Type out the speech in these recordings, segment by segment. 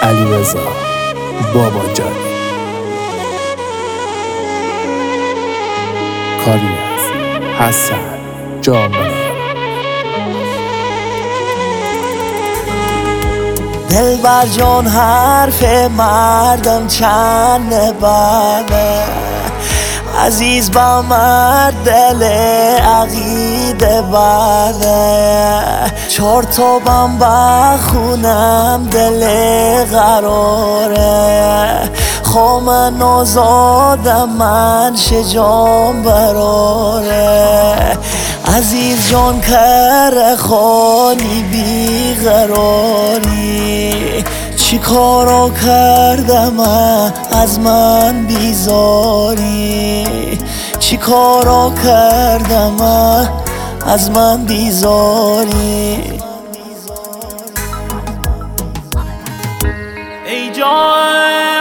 علیرضا باباجانی کاری از حسن جامعه. دلبر جان حرف مردم چند بله، عزیز با مرد دل عقیده بله. چار تا بم بخونم دل قراره، خوام نازادم من شجام براره. عزیز جان کر خانی بیقراری، چی کارا کردم از من بیزاری، چی کارا کردم از من بیزاری. ای جان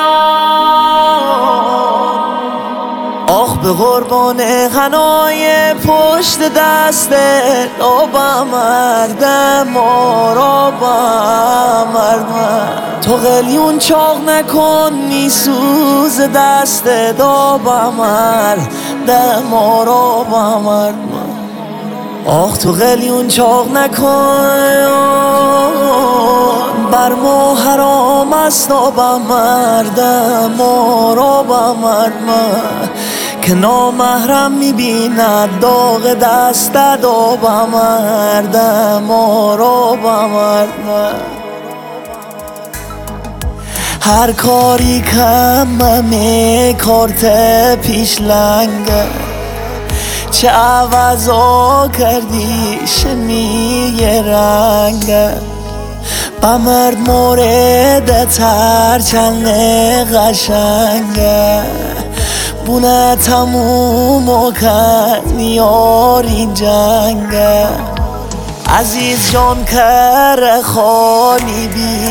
آخ به قربان غنای پشت دست لابم مردم ما را مردم. تو قلیون چاق نکن میسوز دست دابم مردم ما را مردم. آخ تو قلیون چاق نکن بر ما حرام است آبم مردم ما را مردم. که نامحرم میبیند داغ دست آبم مردم ما را مردم. هر کاری کممه کارت پیش لنگه، چه عوضا کردی شمیه رنگه. بمرد مورد تر چند قشنگه، بونه تموم و کن یار این جنگه. عزیز جان کر خانی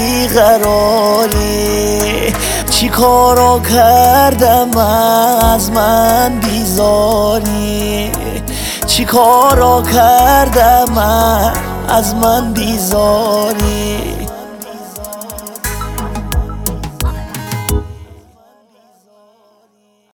بیقراری، چی کارا کردم از من بیزاری، چی کارا کردم از من بیزاری.